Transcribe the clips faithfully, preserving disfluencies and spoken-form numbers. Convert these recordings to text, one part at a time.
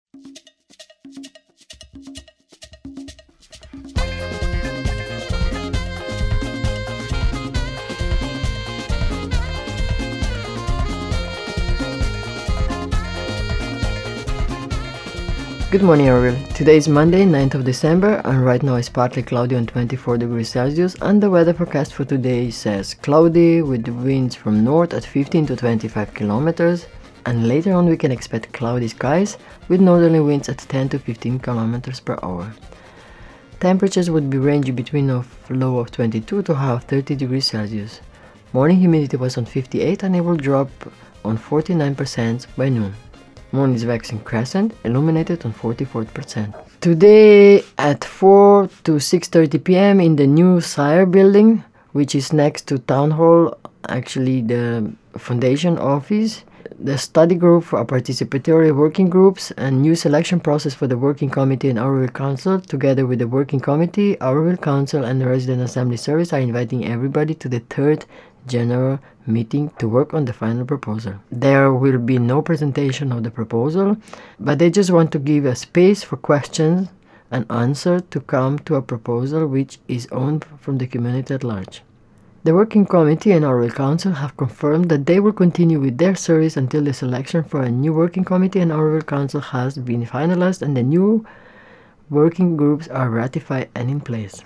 Good morning, everyone. Today is Monday, ninth of December, and right now it's partly cloudy on twenty-four degrees Celsius, and the weather forecast for today says cloudy with winds from north at fifteen to twenty-five kilometers, and later on we can expect cloudy skies with northerly winds at ten to fifteen kilometers per hour. Temperatures would be ranging between a low of twenty-two to high of thirty degrees Celsius. Morning humidity was on fifty-eight and it will drop on forty-nine percent by noon. Moon is waxing crescent, illuminated on forty-four percent. Today at four to six thirty p m in the new Sire building, which is next to Town Hall, actually the foundation office, the study group for participatory working groups and new selection process for the Working Committee and Auroville Council, together with the Working Committee, Auroville Council and the Resident Assembly Service are inviting everybody to the third general meeting to work on the final proposal. There will be no presentation of the proposal, but they just want to give a space for questions and answers to come to a proposal which is owned from the community at large. The Working Committee and Auroville Council have confirmed that they will continue with their service until the selection for a new Working Committee and Auroville Council has been finalized and the new working groups are ratified and in place.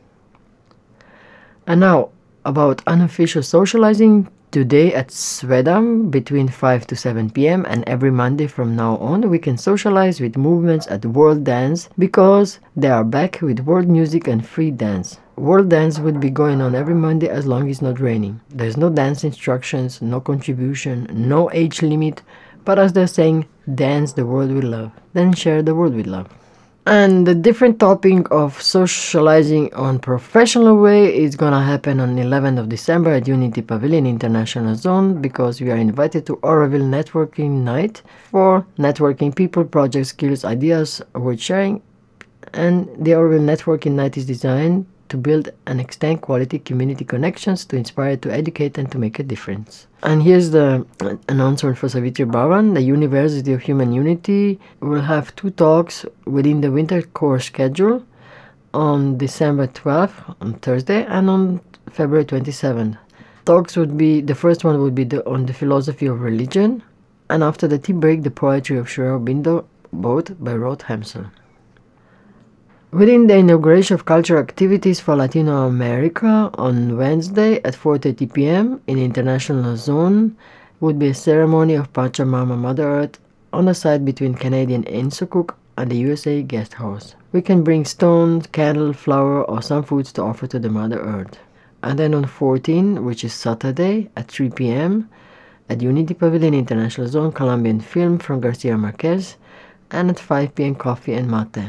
And now, about unofficial socializing, today at Swedam between five to seven p m and every Monday from now on we can socialize with movements at World Dance because they are back with world music and free dance. World Dance would be going on every Monday as long as it's not raining. There's no dance instructions, no contribution, no age limit, but as they're saying, dance the world with love, then share the world with love. And the different topic of socializing on professional way is gonna happen on eleventh of December at Unity Pavilion International Zone, because we are invited to Auroville Networking Night for networking people, project skills, ideas worth sharing. And the Auroville Networking Night is designed to build and extend quality community connections, to inspire, to educate and to make a difference. And here's the announcement for Savitri Bhavan. The University of Human Unity will have two talks within the winter course schedule on December twelfth, on Thursday, and on February twenty-seventh. Talks would be, the first one would be the, on the philosophy of religion, and after the tea break, the poetry of Sri Aurobindo, both by Ruth Hemsel. Within the inauguration of cultural activities for Latino America on Wednesday at four thirty p m in the International Zone would be a ceremony of Pachamama Mother Earth on the site between Canadian Insukuk and the U S A Guest House. We can bring stones, candle, flower or some foods to offer to the Mother Earth. And then on fourteenth, which is Saturday at three p m at Unity Pavilion International Zone, Colombian film from Garcia Marquez, and at five p m coffee and mate.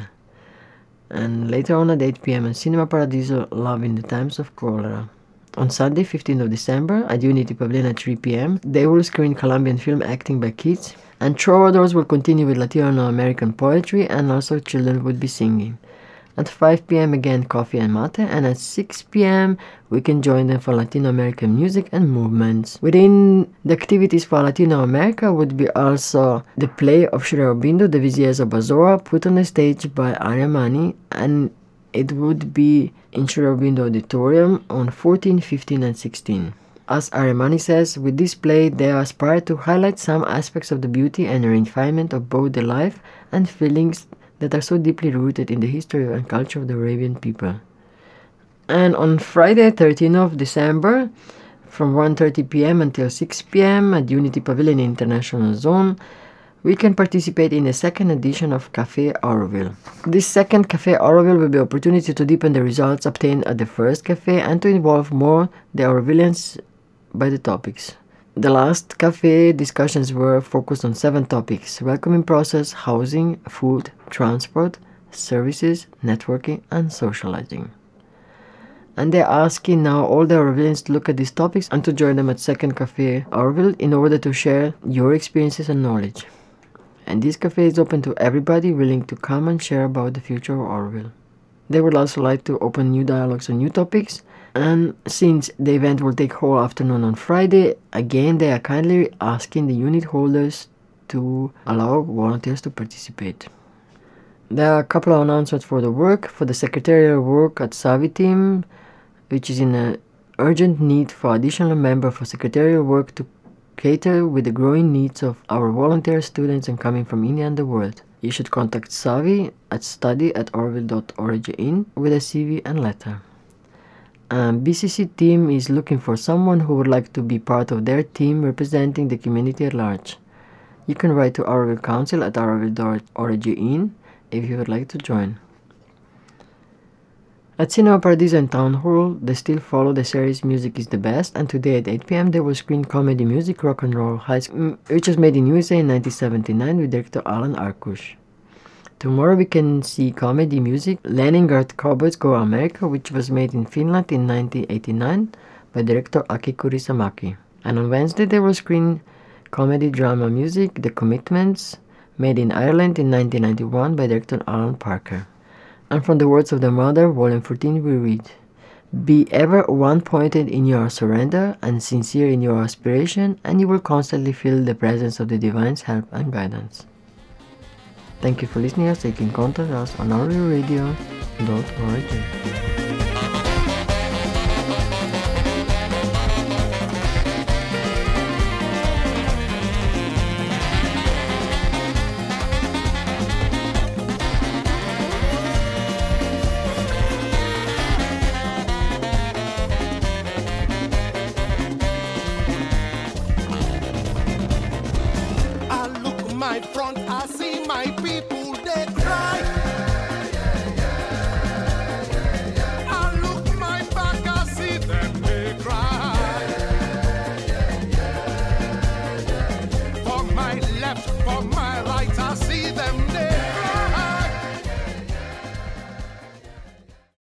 And later on at eight p m at Cinema Paradiso, Love in the Times of Cholera. On Sunday, fifteenth of December, at Unity Pavilion at three p m, they will screen Colombian film Acting by Kids, and Trovadors will continue with Latino American poetry, and also children would be singing. At five p m again, coffee and mate, and at six p m we can join them for Latino American music and movements. Within the activities for Latino America would be also the play of Sri Aurobindo, The Viziers of Bazoa, put on the stage by Aryamani, and it would be in Sri Aurobindo Auditorium on fourteen, fifteen and sixteen. As Aryamani says, with this play they aspire to highlight some aspects of the beauty and refinement of both the life and feelings that are so deeply rooted in the history and culture of the Arabian people. And on Friday, thirteenth of December, from one thirty p m until six p m at Unity Pavilion International Zone, we can participate in the second edition of Café Auroville. This second Café Auroville will be an opportunity to deepen the results obtained at the first café and to involve more the Aurovillians by the topics. The last cafe discussions were focused on seven topics: welcoming process, housing, food, transport, services, networking, and socializing. And they're asking now all the Aurovillians to look at these topics and to join them at Second Cafe Auroville in order to share your experiences and knowledge. And this cafe is open to everybody willing to come and share about the future of Auroville. They would also like to open new dialogues on new topics. And since the event will take whole afternoon on Friday, again they are kindly asking the unit holders to allow volunteers to participate. There are a couple of announcements for the work. For the secretarial work at Savi team, which is in an urgent need for additional member for secretarial work to cater with the growing needs of our volunteer students and coming from India and the world. You should contact Savi at study at orville dot org in with a C V and letter. Um, B C C team is looking for someone who would like to be part of their team representing the community at large. You can write to Auroville Council at orville dot org in if you would like to join. At Cinema Paradiso and Town Hall, they still follow the series Music is the Best, and today at eight p m they will screen comedy music Rock and Roll High School, which was made in U S A in nineteen seventy-nine with director Alan Arkush. Tomorrow we can see comedy music Leningrad Cowboys Go America, which was made in Finland in nineteen eighty-nine by director Aki Kurisamaki. And on Wednesday they will screen comedy drama music The Commitments, made in Ireland in nineteen ninety-one by director Alan Parker. And from the words of the Mother, volume fourteen, we read, "Be ever one-pointed in your surrender and sincere in your aspiration, and you will constantly feel the presence of the Divine's help and guidance." Thank you for listening us. You can contact us on orville radio dot org.